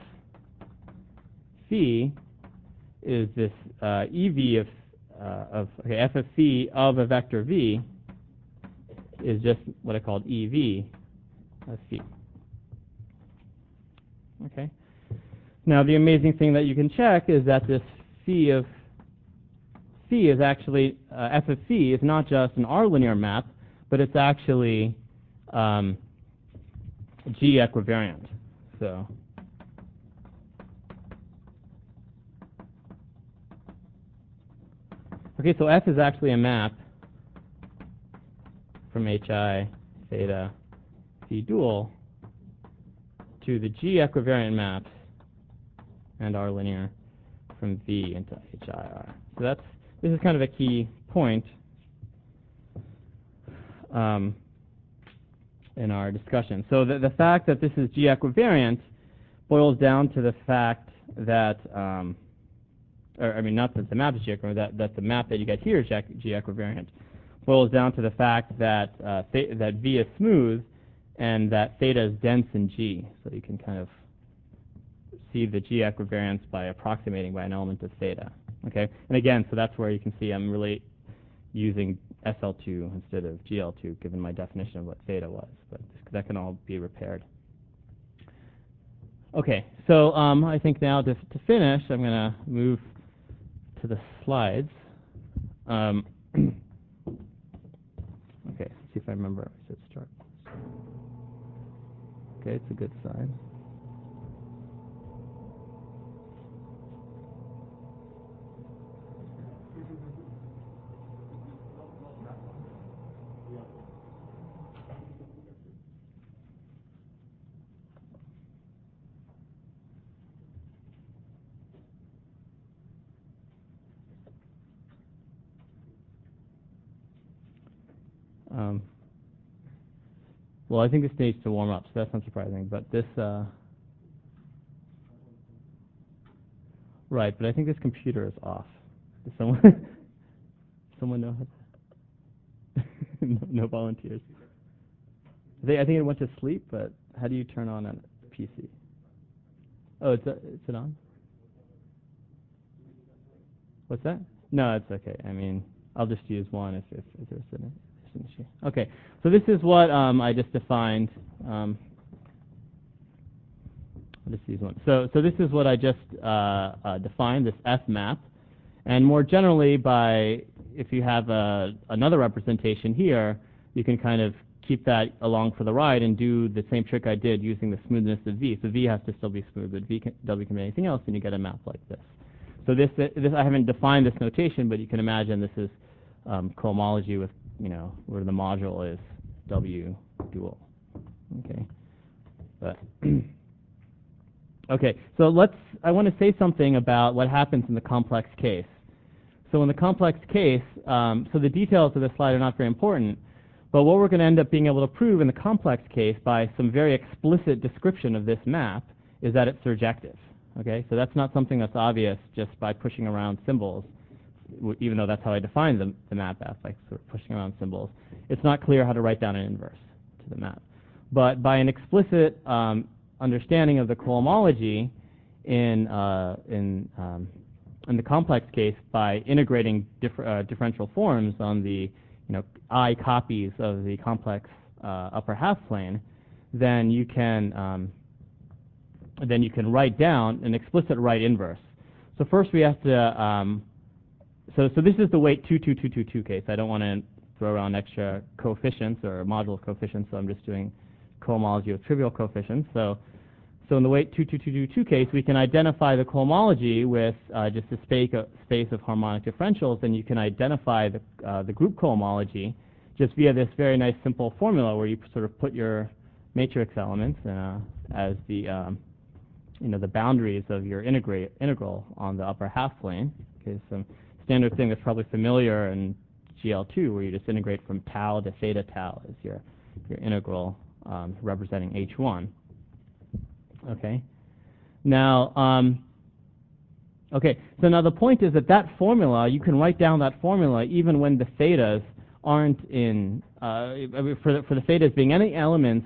phi is this uh, E V of, uh, of okay, F of phi of a vector V is just what I called E V of phi. Okay. Now the amazing thing that you can check is that this phi of phi is actually uh, F of phi is not just an R linear map, but it's actually um, G equivariant. So. Okay, so F is actually a map from H I theta V dual to the G equivariant maps and R linear from V into H I R. So that's this is kind of a key point um, in our discussion. So the, the fact that this is G equivariant boils down to the fact that, um, or I mean, not that the map is G equivariant, that, that the map that you get here is G equivariant, boils down to the fact that uh, that V is smooth and that theta is dense in G. So you can kind of see the G equivariance by approximating by an element of theta. Okay, and again, so that's where you can see I'm really using S L two instead of G L two, given my definition of what theta was. But that can all be repaired. Okay, so um, I think now to, to finish, I'm going to move to the slides. Um, okay, let's see if I remember. I said start. Okay, it's a good sign. Um, well, I think this needs to warm up, so that's not surprising. But this, uh, right? But I think this computer is off. Does someone, someone know? How to no, no volunteers. I think, I think it went to sleep. But how do you turn on a P C? Oh, it's a, it's it on? What's that? No, it's okay. I mean, I'll just use one if, if, if there's an issue. Okay, so this is what um, I just defined. Um, I'll just use one. So, so this is what I just uh, uh, defined, this F map. And more generally, by if you have a, another representation here, you can kind of keep that along for the ride and do the same trick I did using the smoothness of V. So V has to still be smooth, but V can, W can be anything else, and you get a map like this. So this, this I haven't defined this notation, but you can imagine this is um, cohomology with, you know, where the module is W dual. Okay. But okay, so let's. I want to say something about what happens in the complex case. So in the complex case, um, so the details of this slide are not very important, but what we're going to end up being able to prove in the complex case by some very explicit description of this map is that it's surjective. Okay, so that's not something that's obvious just by pushing around symbols, even though that's how I define the, the map F, like sort of pushing around symbols. It's not clear how to write down an inverse to the map. But by an explicit um, understanding of the cohomology in, uh, in, um, in the complex case, by integrating differ, uh, differential forms on the you know, I copies of the complex uh, upper half plane, then you can um, then you can write down an explicit right inverse. So first we have to, um, so, so this is the weight two two two two two case. I don't want to throw around extra coefficients or module coefficients, so I'm just doing cohomology of trivial coefficients. So, so in the weight two two two two two case, we can identify the cohomology with uh, just a space, uh, space of harmonic differentials, and you can identify the, uh, the group cohomology just via this very nice simple formula where you sort of put your matrix elements uh, as the um, you know, the boundaries of your integrate, integral on the upper half plane. Okay, some standard thing that's probably familiar in G L two, where you just integrate from tau to theta tau as your, your integral um, representing H one. Okay. Now, um, okay, so now the point is that that formula, you can write down that formula even when the thetas aren't in, uh, for, the, for the thetas being any elements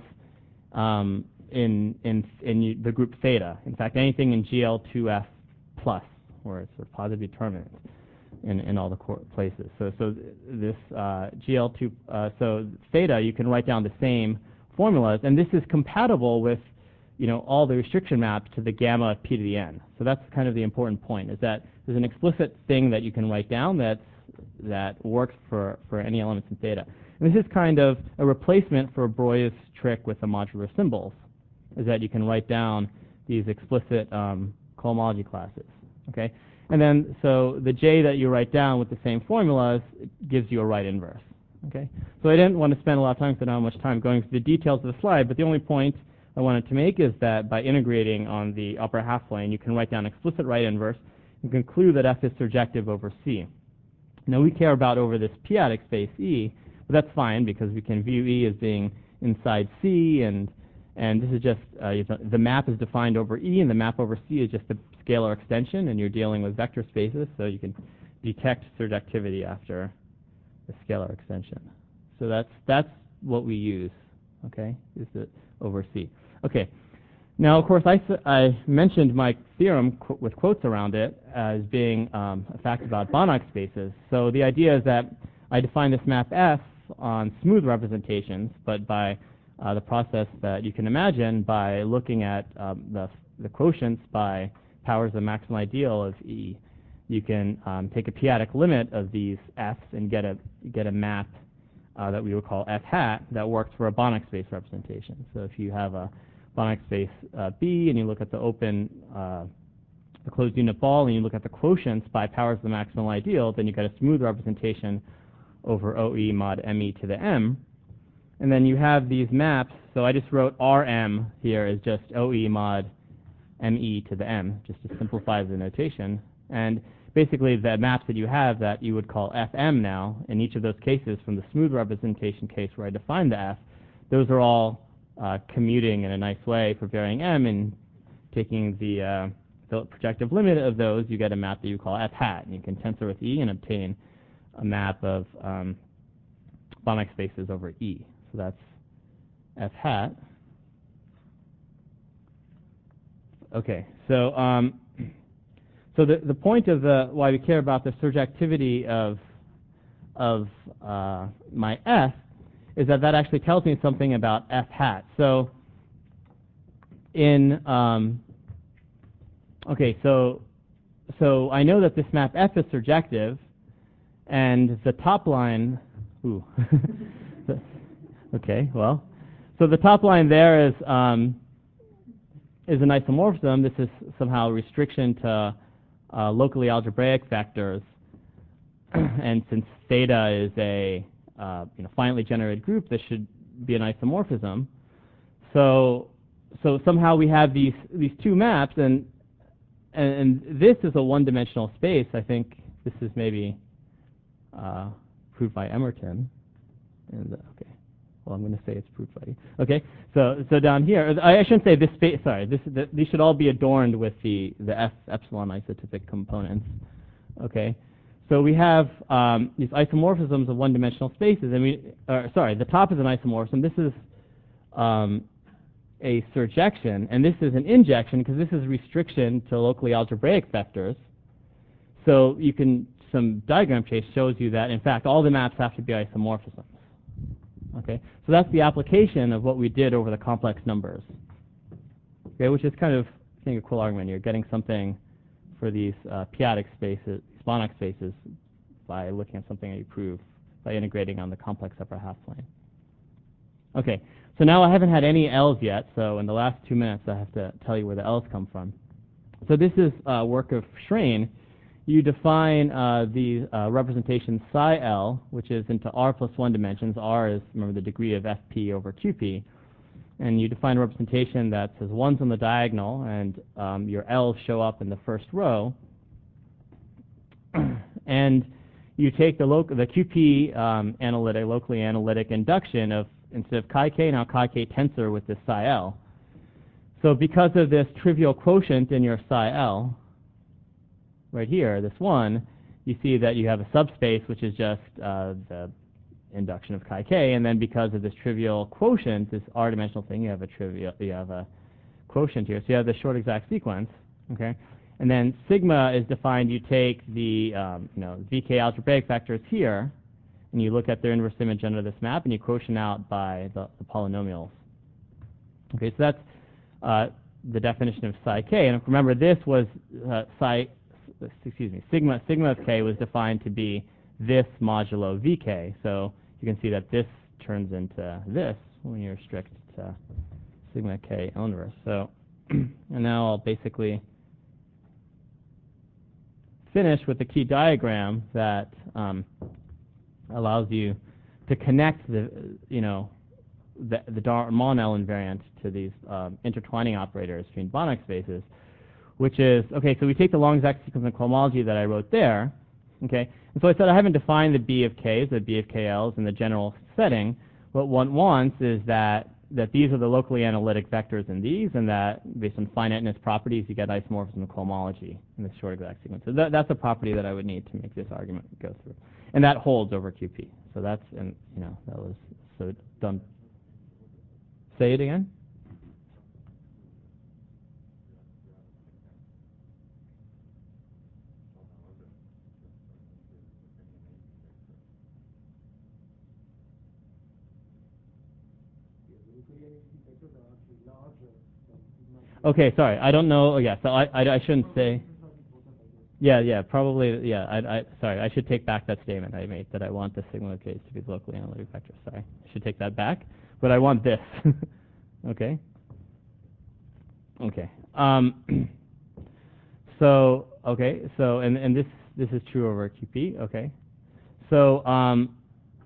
um, in, in, in the group theta. In fact, anything in G L two F plus, where it's sort of positive determinant in, in all the places. So, so this uh, G L two, uh, so theta, you can write down the same formulas, and this is compatible with, you know, all the restriction maps to the gamma p to the n. So that's kind of the important point, is that there's an explicit thing that you can write down that's, that works for, for any elements in theta. And this is kind of a replacement for Broy's trick with the modular symbols, is that you can write down these explicit um, cohomology classes. Okay, and then so the J that you write down with the same formulas gives you a right inverse. Okay, so I didn't want to spend a lot of time, so I don't have much time going through the details of the slide, but the only point I wanted to make is that by integrating on the upper half plane, you can write down explicit right inverse and conclude that F is surjective over C. Now we care about over this p-adic space E, but that's fine because we can view E as being inside C, and and this is just, uh, the map is defined over E, and the map over C is just a scalar extension, and you're dealing with vector spaces, so you can detect surjectivity after the scalar extension. So that's that's what we use, okay, is it over C. Okay, now of course I, I mentioned my theorem qu with quotes around it as being um, a fact about Banach spaces. So the idea is that I define this map F on smooth representations, but by uh, the process that you can imagine by looking at um, the, the quotients by powers of the maximal ideal of E. You can um, take a p-adic limit of these F's and get a get a map uh, that we would call F hat that works for a Banach space representation. So if you have a Banach space uh, B and you look at the open, uh, the closed unit ball, and you look at the quotients by powers of the maximal ideal, then you get a smooth representation over O E mod M E to the M. And then you have these maps. So I just wrote R M here as just O E mod M E to the M, just to simplify the notation. And basically the maps that you have that you would call F M now, in each of those cases from the smooth representation case where I define the F, those are all uh, commuting in a nice way for varying M, and taking the, uh, the projective limit of those, you get a map that you call F hat. And you can tensor with E and obtain a map of um, Banach spaces over E. So that's F hat. Okay, so um, so the the point of the why we care about the surjectivity of of uh, my F is that that actually tells me something about F hat. So in um, okay, so so I know that this map F is surjective, and the top line. Ooh. Okay, well, so the top line there is um, is an isomorphism. This is somehow a restriction to uh, locally algebraic vectors, and since theta is a uh, you know, finitely generated group, this should be an isomorphism. So so somehow we have these these two maps, and and, and this is a one-dimensional space. I think this is maybe uh, proved by Emerton. And, okay. Well, I'm going to say it's proved by you. Okay, so so down here, I shouldn't say this space. Sorry, this the, these should all be adorned with the the F epsilon isotypic components. Okay, so we have um, these isomorphisms of one-dimensional spaces, and we, uh, sorry, the top is an isomorphism. This is um, a surjection, and this is an injection because this is restriction to locally algebraic vectors. So you can some diagram chase shows you that in fact all the maps have to be isomorphisms. Okay, so that's the application of what we did over the complex numbers. Okay, which is kind of, I think, a cool argument. You're getting something for these uh, p-adic spaces, these Banach spaces, by looking at something that you prove by integrating on the complex upper half plane. Okay, so now I haven't had any L's yet, so in the last two minutes I have to tell you where the L's come from. So this is uh, work of Schrein. You define uh, the uh, representation psi L, which is into R plus one dimensions. R is, remember, the degree of F P over Q P. And you define a representation that says ones on the diagonal, and um, your L's show up in the first row. And you take the, loc the Q P um, analytic, locally analytic induction of, instead of chi k, now chi k tensor with this psi L. So because of this trivial quotient in your psi L, right here, this one, you see that you have a subspace, which is just uh, the induction of chi k, and then because of this trivial quotient, this r-dimensional thing, you have a trivial, you have a quotient here. So you have the short exact sequence, okay? And then sigma is defined. You take the um, you know V K algebraic vectors here, and you look at their inverse image under this map, and you quotient out by the, the polynomials. Okay, so that's uh, the definition of psi k. And remember, this was uh, psi. Excuse me, sigma sigma of k was defined to be this modulo vk. So you can see that this turns into this when you restrict to sigma k inverse. So and now I'll basically finish with the key diagram that um, allows you to connect the, you know, the, the Darmon-L invariant to these um, intertwining operators between Banach spaces, which is, okay, so we take the long exact sequence of cohomology that I wrote there, okay, and so I said I haven't defined the B of Ks, the B of K Ls in the general setting. What one wants is that, that these are the locally analytic vectors in these, and that based on finiteness properties, you get isomorphism of cohomology in this short exact sequence. So that, that's a property that I would need to make this argument go through. And that holds over Q P. So that's, and you know, that was, so done. Say it again? Okay, sorry. I don't know. Oh, yeah, so I, I, I shouldn't say. Yeah, yeah, probably. Yeah, I, I, sorry. I should take back that statement I made that I want the sigma of Ks to be locally analytic vectors. Sorry, I should take that back. But I want this. Okay. Okay. Um, so okay. So and and this this is true over Q P. Okay. So um,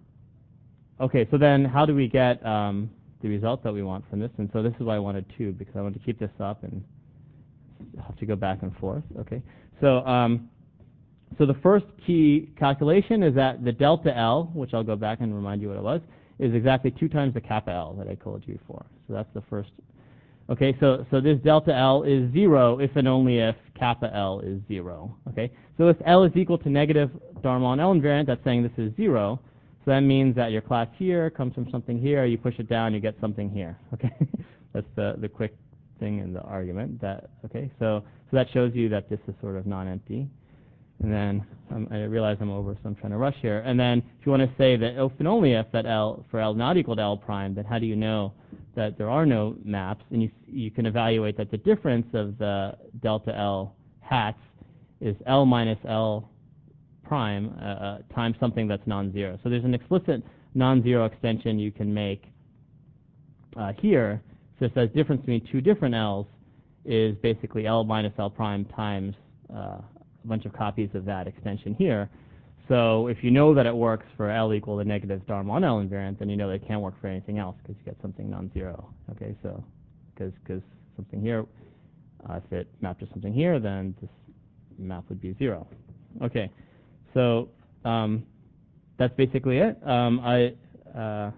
okay. So then, how do we get um, the result that we want from this? And so this is why I wanted two, because I want to keep this up and have to go back and forth. Okay. So um, so the first key calculation is that the delta L, which I'll go back and remind you what it was, is exactly two times the kappa L that I told you before. So that's the first. Okay. So so this delta L is zero if and only if kappa L is zero. Okay. So if L is equal to negative Darmon-L invariant, that's saying this is zero. So that means that your class here comes from something here. You push it down, you get something here. Okay. That's the the quick thing in the argument. That okay. So so that shows you that this is sort of non-empty. And then um, I realize I'm over, so I'm trying to rush here. And then if you want to say that if and only if that L for L not equal to L prime, then how do you know that there are no maps? And you you can evaluate that the difference of the delta L hats is L minus L prime uh, uh, times something that's non-zero. So there's an explicit non-zero extension you can make uh, here. So it says difference between two different L's is basically L minus L prime times uh, a bunch of copies of that extension here. So if you know that it works for L equal to negative Darmon-L invariant, then you know that it can't work for anything else because you get something non-zero. Okay, so because because something here, uh, if it mapped to something here, then this map would be zero. Okay, so um, that's basically it. Um, I uh,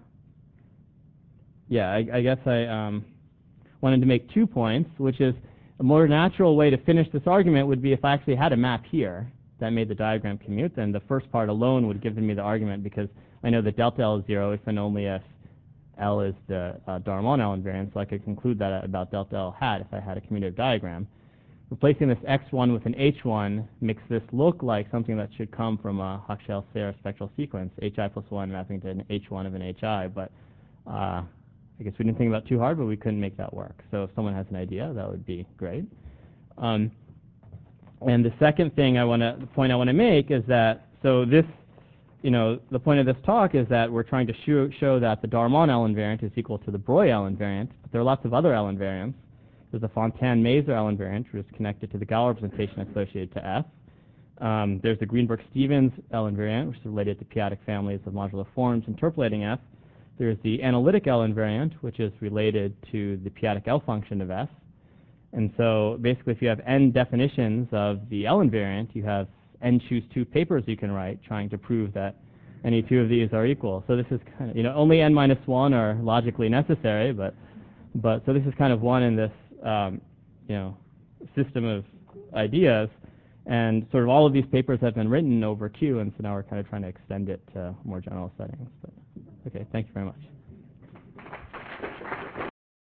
yeah, I, I guess I um, wanted to make two points, which is a more natural way to finish this argument would be if I actually had a map here that made the diagram commute, then the first part alone would give me the argument because I know that delta L is zero if and only if L is the uh, Darmon-L invariant, so I could conclude that about delta L hat if I had a commutative diagram. Replacing this X one with an H one makes this look like something that should come from a Hochschild-Sayre spectral sequence, Hi plus one mapping to an H one of an Hi, but uh, I guess we didn't think about it too hard, but we couldn't make that work. So if someone has an idea, that would be great. Um, and the second thing I want to, the point I want to make is that, so this, you know, the point of this talk is that we're trying to show, show that the Darmon-L invariant is equal to the Broglie-L invariant, but there are lots of other L invariants. There's the Fontaine-Mazer L invariant, which is connected to the Galois representation associated to F. Um, there's the Greenberg-Stevens L invariant, which is related to p-adic families of modular forms interpolating F. There's the analytic L invariant, which is related to the p-adic L function of F. And so basically if you have n definitions of the L invariant, you have n choose two papers you can write trying to prove that any two of these are equal. So this is kind of, you know, only n minus one are logically necessary, but but so this is kind of one in this, um, you know, system of ideas. And sort of all of these papers have been written over Q, and so now we're kind of trying to extend it to more general settings. But, okay, thank you very much.